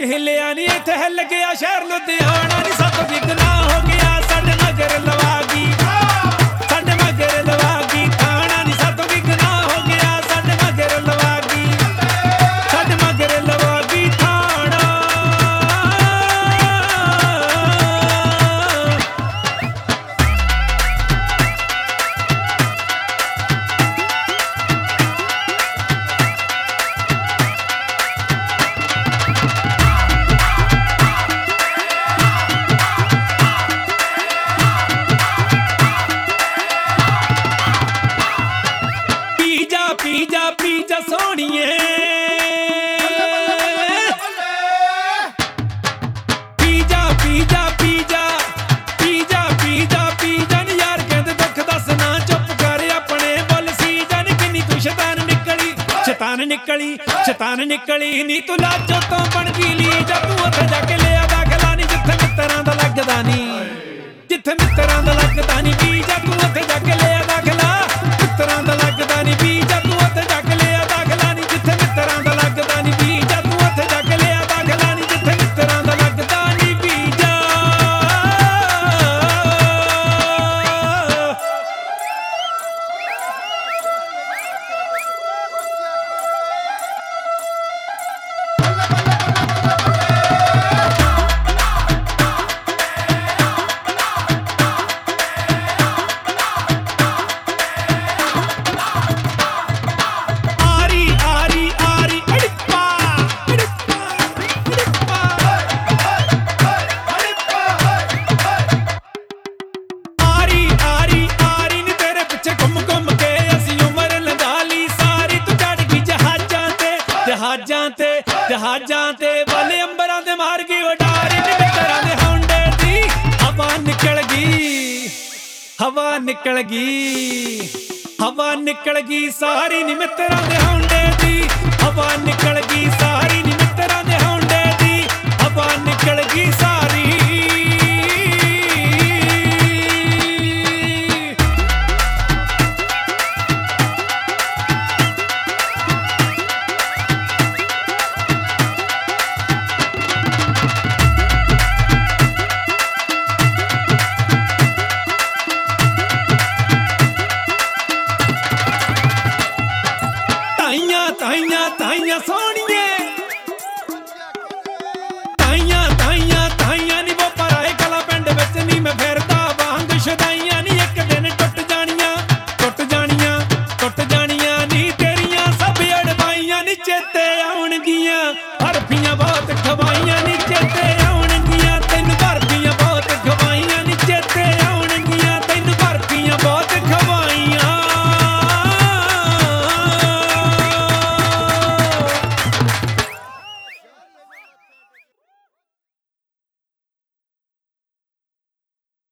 ਹਿੱਲਿਆ ਨੀ ਇੱਥੇ ਹਿੱਲ ਗਿਆ ਸ਼ਹਿਰ ਲੁਧਿਆਣਾ ਨੀ ਸਭ ਵਿਗਨਾ ਹੋ ਗਿਆ ਸਾਡੇ ਮਗਰ ਲਵਾ ਗਈ ਸਾਡੇ ਮਗਰ ਲਵਾ ਗਈ ਖਾਣਾ ਨੀ ਸਭ ਵਿਗਨਾ ਹੋ ਗਿਆ ਸਾਡੇ ਮਗਰ ਲਵਾ ਗਈ ਸਾਡੇ ਮਗਰ ਲਵਾ ਗਈ ਖਾਣਾ ਪੀਜਾ ਸੋਹਣੀਏ ਪੀਜਾ ਨੀ ਯਾਰ ਕਹਿੰਦੇ ਦੁੱਖ ਦੱਸਣਾ ਚੁੱਪ ਕਰ ਆਪਣੇ ਬੋਲ ਸੀ ਜਾਨ ਕਿੰਨੀ ਤੂੰ ਸ਼ੈਤਾਨ ਨਿਕਲੀ ਨੀ ਤੂੰ ਲਾਜੋ ਤੋਂ ਬਣ ਗਈ ਲੀ ਜਾ ਤੂੰ ਉੱਥੇ ਜਾ ਕੇ ਲਿਆ ਦਾਖਲਾ ਨੀ ਜਿੱਥੇ ਮਿੱਤਰਾਂ ਦਾ ਲੱਗਦਾ ਨੀ ਜਿੱਥੇ ਮਿੱਤਰਾਂ ਦਾ ਲੱਗਦਾ ਨੀ ਪੀਜਾ ਤੂੰ ਉੱਥੇ ਜਾ ਕੇ ਲਿਆ ਦਾਖਲਾ ਮਿੱਤਰਾਂ ਦਾ ਲੱਗਦਾ ਨੀ ਪੀਜਾ ਤੂੰ ਉੱਥੇ ਜਾ ਕੇ ਲਿਆ ਦਾਖਲਾ ਨੀ ਜਿੱਥੇ ਮਿੱਤਰਾਂ ਦਾ ਲੱਗਦਾ ਨੀ ਪੀਜਾ ਤੂੰ ਉੱਥੇ ਜਾ ਕੇ ਲਿਆ ਦਾਖਲਾ ਨੀ ਜਿੱਥੇ ਮਿੱਤਰਾਂ ਦਾ ਲੱਗਦਾ ਨੀ ਪੀਜਾ ਜਹਾਜ਼ਾਂ ਤੇ ਵਾਲੇ ਅੰਬਰਾਂ ਦੇ ਮਾਰ ਗਈ ਉਡਾਰੀ ਨੀ ਮਿੱਤਰਾਂ ਦੇ ਹੌਂਡੇ ਦੀ ਹਵਾ ਨਿਕਲ ਗਈ ਸਾਰੀ ਨੀ ਮਿੱਤਰਾਂ ਦੇ ਹੌਂਡੇ ਦੀ ਹਵਾ ਨਿਕਲ ਗਈ ਸਾਰੀ ਨੀ ਮਿੱਤਰਾਂ ਦੇ ਹੌਂਡੇ ਦੀ ਹਵਾ ਨਿਕਲ ਗਈ ਸਾਰੀ